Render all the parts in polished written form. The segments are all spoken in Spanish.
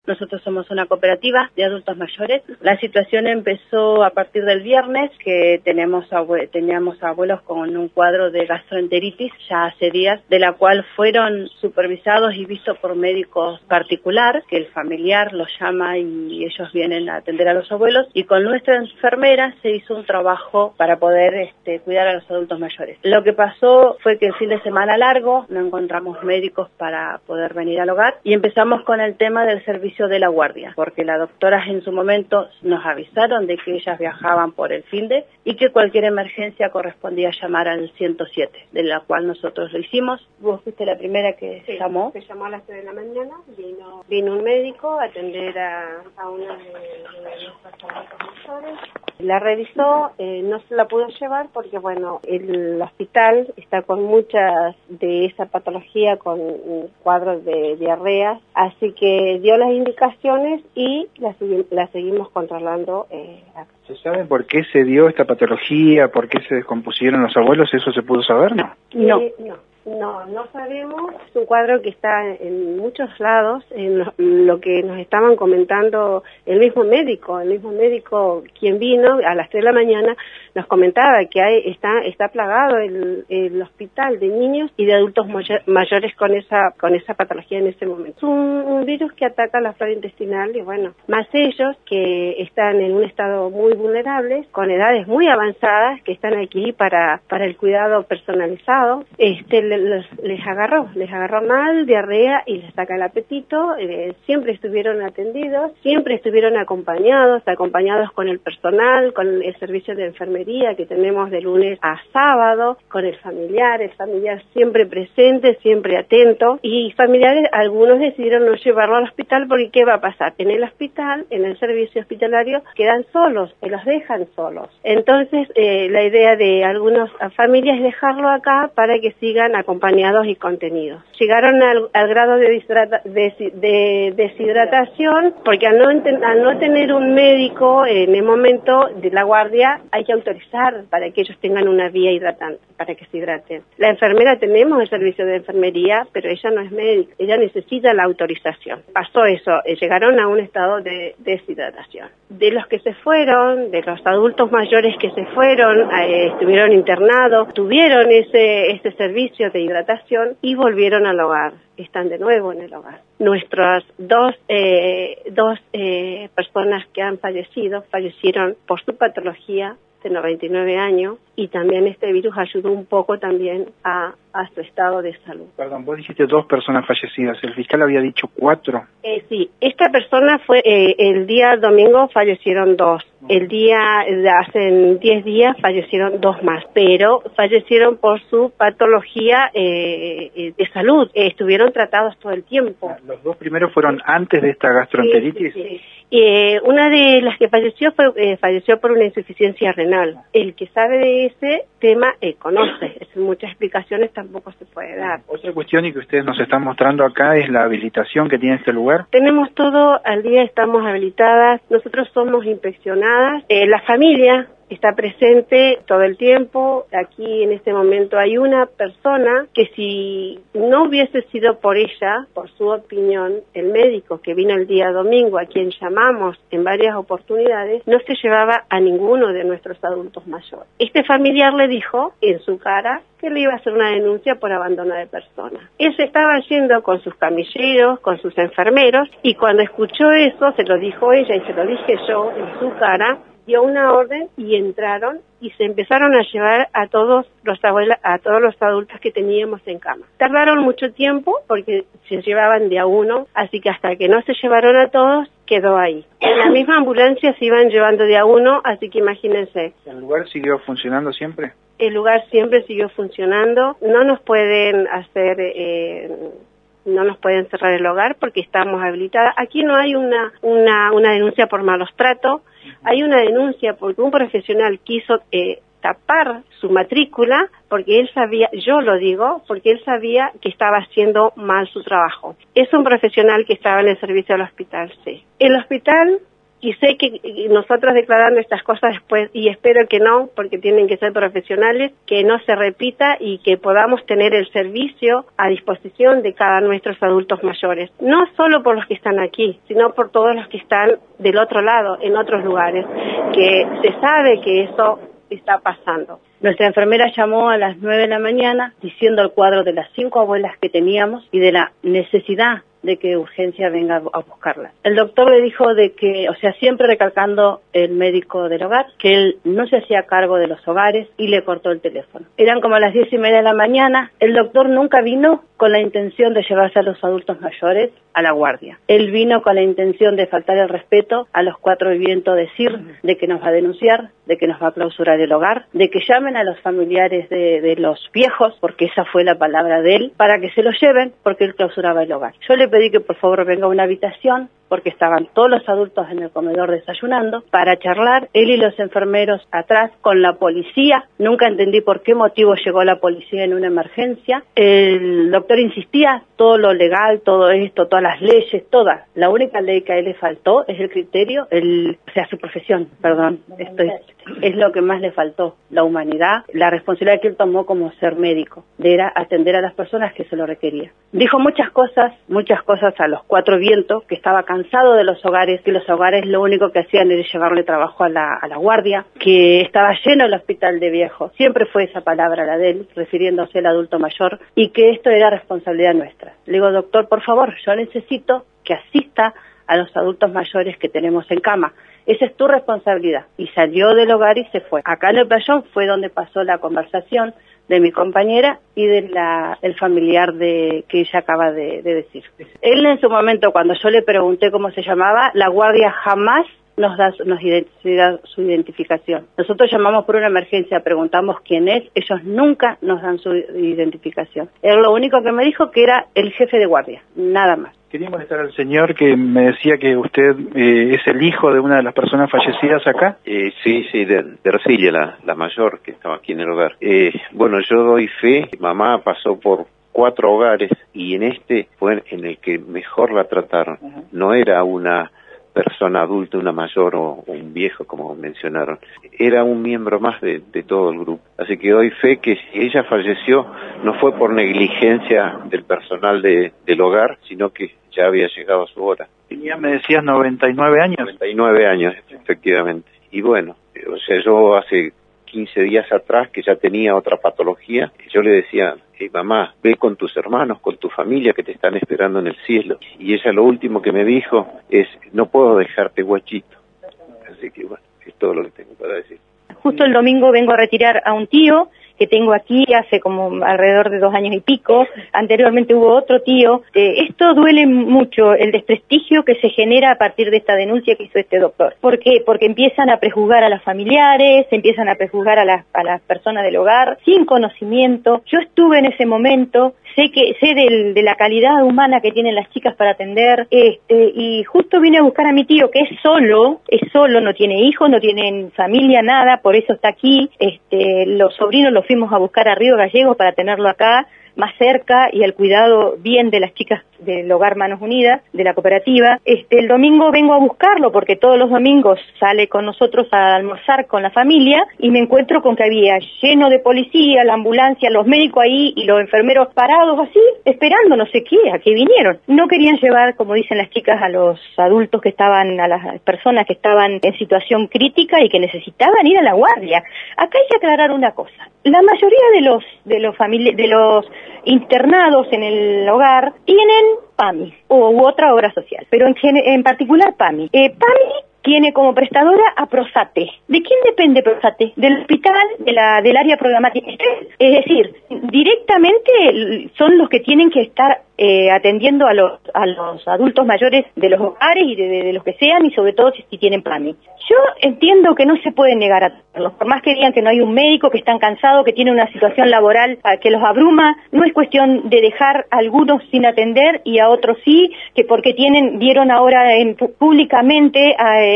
Nosotros somos una cooperativa de adultos mayores. La situación empezó a partir del viernes, que teníamos abuelos con un cuadro de gastroenteritis ya hace días, de la cual fueron supervisados y vistos por médicos particular, que el familiar los llama y ellos vienen a atender a los abuelos, y con nuestra enfermera se hizo un trabajo para poder cuidar a los adultos mayores. Lo que pasó fue que el fin de semana largo no encontramos médicos para poder venir al hogar y empezamos con el tema del servicio de la guardia, porque las doctoras en su momento nos avisaron de que ellas viajaban por el finde y que cualquier emergencia correspondía llamar al 107, de la cual nosotros lo hicimos. Vos fuiste la primera que llamó. Se llamó a las 3 de la mañana, vino un médico a atender a una de nuestros mayores. La revisó, no se la pudo llevar porque, bueno, el hospital está con muchas de esa patología, con cuadros de diarrea, así que dio las indicaciones y la seguimos controlando acá. ¿Se sabe por qué se dio esta patología, por qué se descompusieron los abuelos? ¿Eso se pudo saber, no? No sabemos. Es un cuadro que está en muchos lados, en lo que nos estaban comentando el mismo médico quien vino a las 3 de la mañana, nos comentaba que está plagado el hospital de niños y de adultos mayores con esa patología en ese momento. Es un virus que ataca la flora intestinal y, bueno, más ellos que están en un estado muy vulnerable, con edades muy avanzadas, que están aquí para el cuidado personalizado, les agarró mal, diarrea, y les saca el apetito. Siempre estuvieron atendidos, siempre estuvieron acompañados con el personal, con el servicio de enfermería que tenemos de lunes a sábado, con el familiar siempre presente, siempre atento, y familiares, algunos decidieron no llevarlo al hospital porque ¿qué va a pasar? En el hospital, en el servicio hospitalario, quedan solos, los dejan solos. Entonces, la idea de algunas familias es dejarlo acá para que sigan acompañados y contenidos. Llegaron al grado de deshidratación porque al no tener un médico en el momento de la guardia, hay que autorizar para que ellos tengan una vía hidratante, para que se hidraten. La enfermera, tenemos el servicio de enfermería, pero ella no es médica, ella necesita la autorización. Pasó eso, llegaron a un estado de deshidratación. De los que se fueron, de los adultos mayores que se fueron, estuvieron internados, tuvieron ese servicio de hidratación y volvieron al hogar. Están de nuevo en el hogar. Nuestras dos personas que han fallecieron por su patología de 99 años, y también este virus ayudó un poco también a su estado de salud. Perdón, vos dijiste 2 personas fallecidas, el fiscal había dicho 4. Sí, esta persona fue, el día domingo fallecieron 2, hace 10 días fallecieron 2 más, pero fallecieron por su patología de salud, estuvieron tratados todo el tiempo. ¿Los 2 primeros fueron antes de esta gastroenteritis? Sí. Una de las que falleció por una insuficiencia renal. El que sabe de ese tema conoce, muchas explicaciones tampoco se puede dar. Otra cuestión y que ustedes nos están mostrando acá es la habilitación que tiene este lugar. Tenemos todo al día, estamos habilitadas, nosotros somos inspeccionadas, la familia está presente todo el tiempo. Aquí en este momento hay una persona que, si no hubiese sido por ella, por su opinión, el médico que vino el día domingo, a quien llamamos en varias oportunidades, no se llevaba a ninguno de nuestros adultos mayores. Este familiar le dijo en su cara que le iba a hacer una denuncia por abandono de persona. Él se estaba yendo con sus camilleros, con sus enfermeros, y cuando escuchó eso, se lo dijo ella y se lo dije yo en su cara, dio una orden y entraron y se empezaron a llevar a todos los adultos que teníamos en cama. Tardaron mucho tiempo porque se llevaban de a uno, así que hasta que no se llevaron a todos, quedó ahí. En la misma ambulancia se iban llevando de a uno, así que imagínense. ¿El lugar siguió funcionando siempre? El lugar siempre siguió funcionando. No nos pueden cerrar el hogar porque estamos habilitadas. Aquí no hay una denuncia por malos tratos, hay una denuncia porque un profesional quiso tapar su matrícula porque él sabía, yo lo digo, porque él sabía que estaba haciendo mal su trabajo. Es un profesional que estaba en el servicio del hospital, sí. El hospital y sé que nosotros declarando estas cosas después, y espero que no, porque tienen que ser profesionales, que no se repita y que podamos tener el servicio a disposición de cada nuestros adultos mayores, no solo por los que están aquí, sino por todos los que están del otro lado, en otros lugares, que se sabe que eso está pasando. Nuestra enfermera llamó a las 9 de la mañana diciendo el cuadro de las 5 abuelas que teníamos y de la necesidad de que urgencia venga a buscarla. El doctor le dijo de que, o sea, siempre recalcando el médico del hogar, que él no se hacía cargo de los hogares y le cortó el teléfono. Eran como las 10:30 de la mañana, el doctor nunca vino con la intención de llevarse a los adultos mayores a la guardia. Él vino con la intención de faltar el respeto a los 4 vientos, decir de que nos va a denunciar, de que nos va a clausurar el hogar, de que llamen a los familiares de los viejos, porque esa fue la palabra de él, para que se los lleven, porque él clausuraba el hogar. Yo le pedí que por favor venga a una habitación, porque estaban todos los adultos en el comedor desayunando, para charlar, él y los enfermeros atrás, con la policía. Nunca entendí por qué motivo llegó la policía en una emergencia. El doctor insistía, todo lo legal, todo esto, todas las leyes, todas. La única ley que a él le faltó es el criterio, o sea, su profesión, perdón, esto es lo que más le faltó, la humanidad, la responsabilidad que él tomó como ser médico, de era atender a las personas que se lo requerían. Dijo muchas cosas a los 4 vientos, que estaba cansado de los hogares, que los hogares lo único que hacían era llevarle trabajo a la guardia, que estaba lleno el hospital de viejos, siempre fue esa palabra la de él, refiriéndose al adulto mayor, y que esto era responsabilidad nuestra. Le digo, doctor, por favor, yo necesito que asista a los adultos mayores que tenemos en cama. Esa es tu responsabilidad. Y salió del hogar y se fue. Acá en el playón fue donde pasó la conversación de mi compañera y del familiar que ella acaba de decir. Él en su momento, cuando yo le pregunté cómo se llamaba, la guardia jamás nos da su identificación. Nosotros llamamos por una emergencia, preguntamos quién es, ellos nunca nos dan su identificación. Él lo único que me dijo que era el jefe de guardia, nada más. Quería molestar al señor que me decía que usted es el hijo de una de las personas fallecidas acá. Sí, de Ercilia, la mayor que estaba aquí en el hogar. Bueno, yo doy fe, mamá pasó por 4 hogares y en este fue en el que mejor la trataron. No era una persona adulta, una mayor o un viejo, como mencionaron. Era un miembro más de todo el grupo. Así que doy fe que si ella falleció, no fue por negligencia del personal del hogar, sino que ya había llegado su hora. Tenía, me decías, 99 años. 99 años, efectivamente. Y bueno, o sea, yo hace 15 días atrás, que ya tenía otra patología, yo le decía, mamá, ve con tus hermanos, con tu familia que te están esperando en el cielo. Y ella lo último que me dijo es, no puedo dejarte guachito. Así que bueno, es todo lo que tengo para decir. Justo el domingo vengo a retirar a un tío que tengo aquí hace como alrededor de 2 años y pico. Anteriormente hubo otro tío. Esto duele mucho, el desprestigio que se genera a partir de esta denuncia que hizo este doctor. ¿Por qué? Porque empiezan a prejuzgar a los familiares, empiezan a prejuzgar a las personas del hogar, sin conocimiento. Yo estuve en ese momento, sé de la calidad humana que tienen las chicas para atender, y justo vine a buscar a mi tío, que es solo, no tiene hijos, no tiene familia, nada, por eso está aquí. Los sobrinos los fuimos a buscar a Río Gallegos para tenerlo acá, más cerca, y el cuidado bien de las chicas del Hogar Manos Unidas, de la cooperativa. El domingo vengo a buscarlo porque todos los domingos sale con nosotros a almorzar con la familia y me encuentro con que había lleno de policía, la ambulancia, los médicos ahí y los enfermeros parados así, esperando no sé qué, a qué vinieron. No querían llevar, como dicen las chicas, a los adultos que estaban, a las personas que estaban en situación crítica y que necesitaban ir a la guardia. Acá hay que aclarar una cosa. La mayoría de los internados en el hogar tienen PAMI u otra obra social, pero en particular PAMI. PAMI tiene como prestadora a Prosate. ¿De quién depende Prosate? Del hospital, del área programática. Es decir, directamente son los que tienen que estar atendiendo a los adultos mayores de los hogares y de los que sean, y sobre todo si tienen PAMI. Yo entiendo que no se pueden negar a atenderlos, por más que digan que no hay un médico, que están cansados, que tienen una situación laboral que los abruma. No es cuestión de dejar a algunos sin atender y a otros sí, que porque vieron ahora públicamente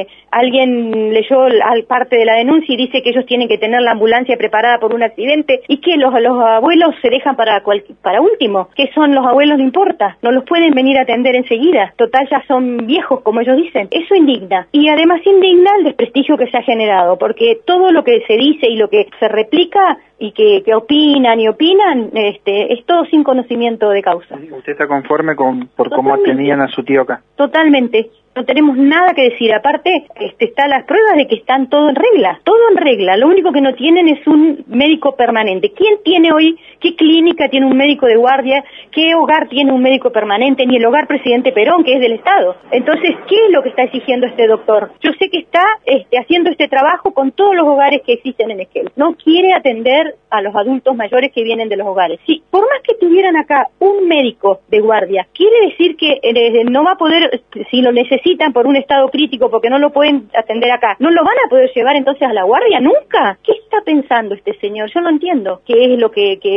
alguien leyó parte de la denuncia y dice que ellos tienen que tener la ambulancia preparada por un accidente, y que los abuelos se dejan para último, que son los abuelos importa, no los pueden venir a atender enseguida, total ya son viejos como ellos dicen. Eso indigna, y además indigna el desprestigio que se ha generado, porque todo lo que se dice y lo que se replica y que opinan y opinan, es todo sin conocimiento de causa. ¿Usted está conforme por cómo atendían a su tío acá? Totalmente. No tenemos nada que decir. Aparte, están las pruebas de que están todo en regla. Lo único que no tienen es un médico permanente. ¿Quién tiene hoy, qué clínica tiene un médico de guardia? ¿Qué hogar tiene un médico permanente? Ni el hogar Presidente Perón, que es del Estado. Entonces, ¿qué es lo que está exigiendo este doctor? Yo sé que está haciendo este trabajo con todos los hogares que existen en Esquel. No quiere atender a los adultos mayores que vienen de los hogares. Sí, por más que tuvieran acá un médico de guardia, quiere decir que no va a poder, si lo necesitan por un estado crítico, porque no lo pueden atender acá, ¿no lo van a poder llevar entonces a la guardia nunca? ¿Qué está pensando este señor? Yo no entiendo qué es lo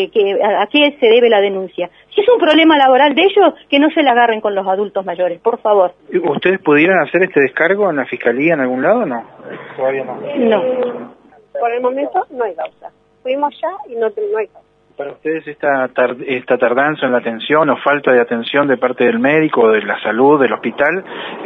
a qué se debe la denuncia. Si es un problema laboral de ellos, que no se la agarren con los adultos mayores, por favor. ¿Ustedes pudieran hacer este descargo en la fiscalía en algún lado o no? Todavía no. No. Por el momento no hay causa. Fuimos ya y no hay causa. ¿Para ustedes esta tardanza en la atención o falta de atención de parte del médico o de la salud del hospital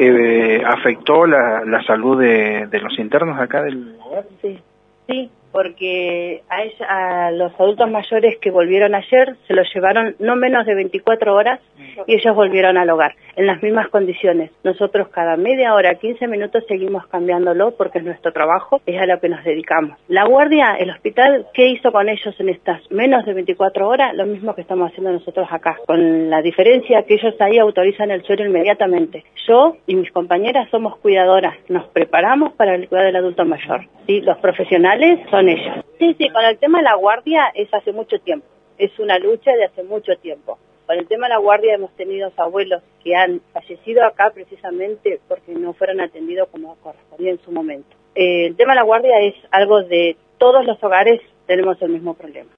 afectó la salud de los internos acá del hogar? Sí, porque a los adultos mayores que volvieron ayer se los llevaron no menos de 24 horas y ellos volvieron al hogar en las mismas condiciones. Nosotros cada media hora, 15 minutos seguimos cambiándolo porque es nuestro trabajo, es a lo que nos dedicamos. La guardia, el hospital, ¿qué hizo con ellos en estas menos de 24 horas? Lo mismo que estamos haciendo nosotros acá, con la diferencia que ellos ahí autorizan el suero inmediatamente. Yo y mis compañeras somos cuidadoras, nos preparamos para el cuidado del adulto mayor. ¿Sí? Los profesionales son ellos. Sí, con el tema de la guardia es hace mucho tiempo, es una lucha de hace mucho tiempo. Con el tema de la guardia hemos tenido abuelos que han fallecido acá precisamente porque no fueron atendidos como correspondía en su momento. El tema de la guardia es algo de todos los hogares, tenemos el mismo problema.